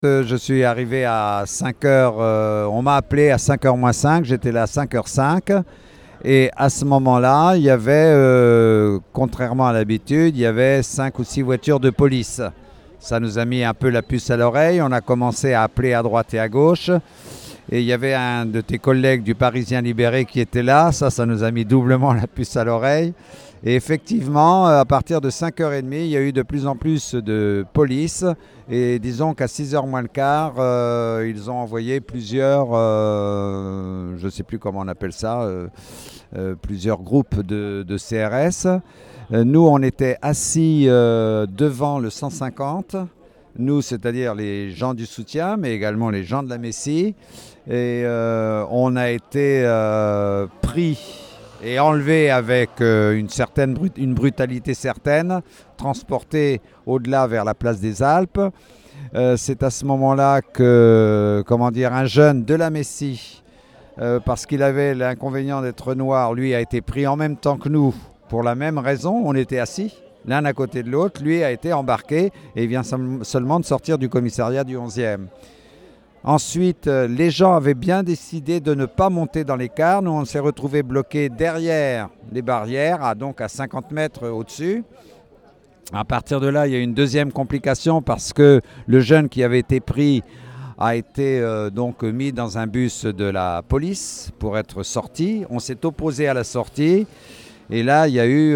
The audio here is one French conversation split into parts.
Je suis arrivé à 5 heures, on m'a appelé à 5h moins 5, j'étais là à 5h05. Et à ce moment-là, il y avait, contrairement à l'habitude, il y avait 5 ou 6 voitures de police. Ça nous a mis un peu la puce à l'oreille, on a commencé à appeler à droite et à gauche. Et il y avait un de tes collègues du Parisien Libéré qui était là, ça nous a mis doublement la puce à l'oreille. Et effectivement, à partir de 5h30, il y a eu de plus en plus de police. Et disons qu'à 6h moins le quart, ils ont envoyé plusieurs, je ne sais plus comment on appelle ça, plusieurs groupes de CRS. Nous, on était assis devant le 150. Nous, c'est-à-dire les gens du soutien, mais également les gens de la Messie. Et on a été pris et enlevé avec une brutalité certaine, transporté au-delà vers la place des Alpes. C'est à ce moment-là que, un jeune de la Messie, parce qu'il avait l'inconvénient d'être noir, lui a été pris en même temps que nous, pour la même raison, on était assis. L'un à côté de l'autre, lui a été embarqué et il vient seulement de sortir du commissariat du 11e. Ensuite, les gens avaient bien décidé de ne pas monter dans les cars. Nous, on s'est retrouvés bloqués derrière les barrières, donc à 50 mètres au-dessus. À partir de là, il y a eu une deuxième complication parce que le jeune qui avait été pris a été donc mis dans un bus de la police pour être sorti. On s'est opposé à la sortie. Et là, il y a eu,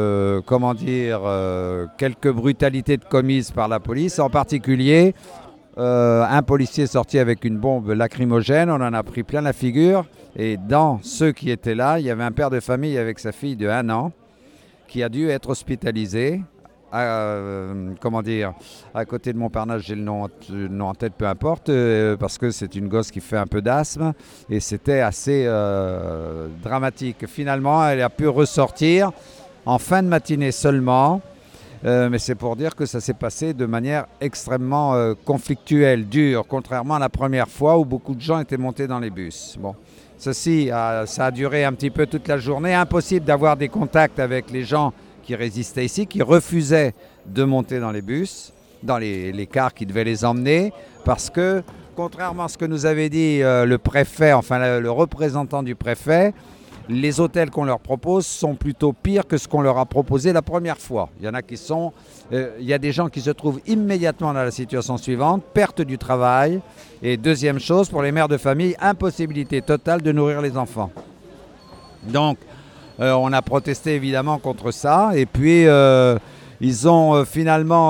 quelques brutalités commises par la police. En particulier, un policier est sorti avec une bombe lacrymogène. On en a pris plein la figure. Et dans ceux qui étaient là, il y avait un père de famille avec sa fille de 1 an qui a dû être hospitalisé. À côté de Montparnasse, j'ai le nom en tête, peu importe, parce que c'est une gosse qui fait un peu d'asthme et c'était assez dramatique. Finalement, elle a pu ressortir en fin de matinée seulement, mais c'est pour dire que ça s'est passé de manière extrêmement conflictuelle, dure, contrairement à la première fois où beaucoup de gens étaient montés dans les bus. Bon. Ça a duré un petit peu toute la journée. Impossible d'avoir des contacts avec les gens qui résistaient ici, qui refusaient de monter dans les bus, dans les cars qui devaient les emmener, parce que, contrairement à ce que nous avait dit le préfet, le représentant du préfet, les hôtels qu'on leur propose sont plutôt pires que ce qu'on leur a proposé la première fois. Il y a des gens qui se trouvent immédiatement dans la situation suivante, perte du travail, et deuxième chose, pour les mères de famille, impossibilité totale de nourrir les enfants. Donc, on a protesté évidemment contre ça et puis ils ont finalement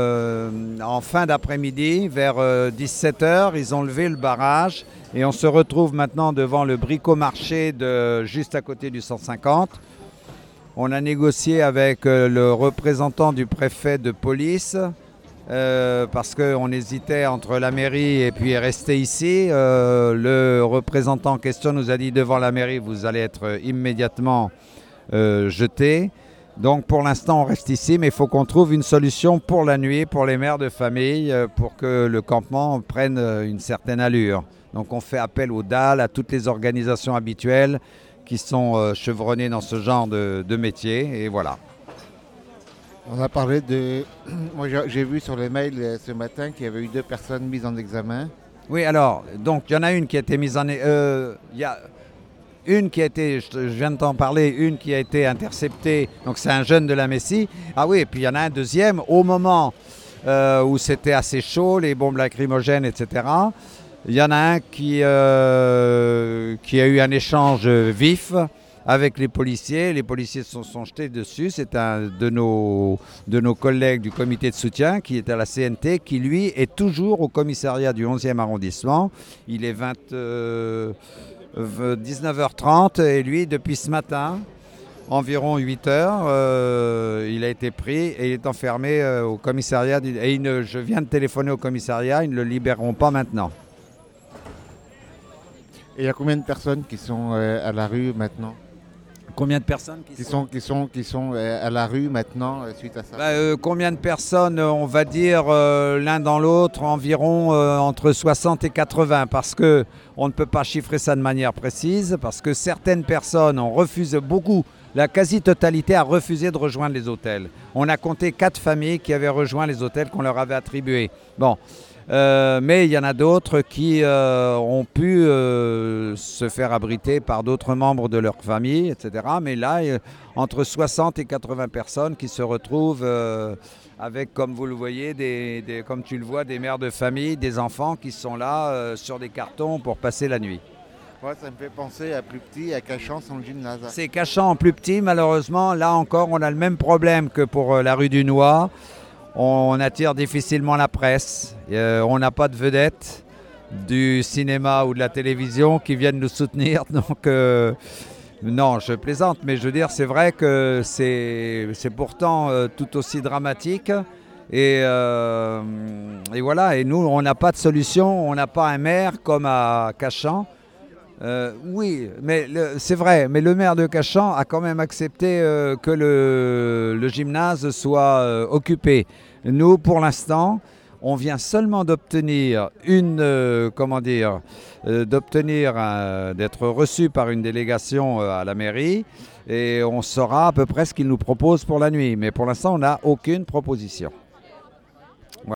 en fin d'après-midi vers 17h, ils ont levé le barrage et on se retrouve maintenant devant le bricomarché juste à côté du 150. On a négocié avec le représentant du préfet de police parce qu'on hésitait entre la mairie et puis rester ici. Le représentant en question nous a dit devant la mairie, vous allez être immédiatement jeté. Donc pour l'instant on reste ici, mais il faut qu'on trouve une solution pour la nuit, pour les mères de famille, pour que le campement prenne une certaine allure. Donc on fait appel aux DAL, à toutes les organisations habituelles qui sont chevronnées dans ce genre de métier, et voilà. On a parlé de... Moi, j'ai vu sur les mails ce matin qu'il y avait eu 2 personnes mises en examen. Oui, alors, donc, il y en a une qui a été mise en... Il y a une qui a été, je viens de t'en parler, une qui a été interceptée. Donc, c'est un jeune de la Messie. Ah oui, et puis il y en a un deuxième. Au moment où c'était assez chaud, les bombes lacrymogènes, etc., il y en a un qui a eu un échange vif avec les policiers. Les policiers se sont jetés dessus. C'est un de nos collègues du comité de soutien qui est à la CNT, qui lui est toujours au commissariat du 11e arrondissement. Il est 19h30 et lui, depuis ce matin, environ 8h, il a été pris et il est enfermé au commissariat. Je viens de téléphoner au commissariat, ils ne le libéreront pas maintenant. Et il y a combien de personnes qui sont à la rue maintenant ? Combien de personnes qui sont à la rue maintenant suite à ça ? Combien de personnes, on va dire l'un dans l'autre, environ entre 60 et 80, parce qu'on ne peut pas chiffrer ça de manière précise, parce que certaines personnes ont refusé, la quasi-totalité a refusé de rejoindre les hôtels. On a compté 4 familles qui avaient rejoint les hôtels qu'on leur avait attribués. Bon, Mais il y en a d'autres qui ont pu se faire abriter par d'autres membres de leur famille, etc. Mais là, entre 60 et 80 personnes qui se retrouvent avec, comme vous le voyez, comme tu le vois, des mères de famille, des enfants qui sont là sur des cartons pour passer la nuit. Ouais, ça me fait penser à plus petit, à Cachan, son gymnase. C'est Cachan en plus petit, malheureusement. Là encore, on a le même problème que pour la rue du Noix. On attire difficilement la presse. On n'a pas de vedettes du cinéma ou de la télévision qui viennent nous soutenir. Donc, non, je plaisante, mais je veux dire, c'est vrai que c'est pourtant tout aussi dramatique. Et voilà, et nous, on n'a pas de solution. On n'a pas un maire comme à Cachan. Oui, mais c'est vrai, mais le maire de Cachan a quand même accepté que le gymnase soit occupé. Nous, pour l'instant, on vient seulement d'obtenir d'être reçu par une délégation à la mairie et on saura à peu près ce qu'ils nous proposent pour la nuit. Mais pour l'instant, on n'a aucune proposition.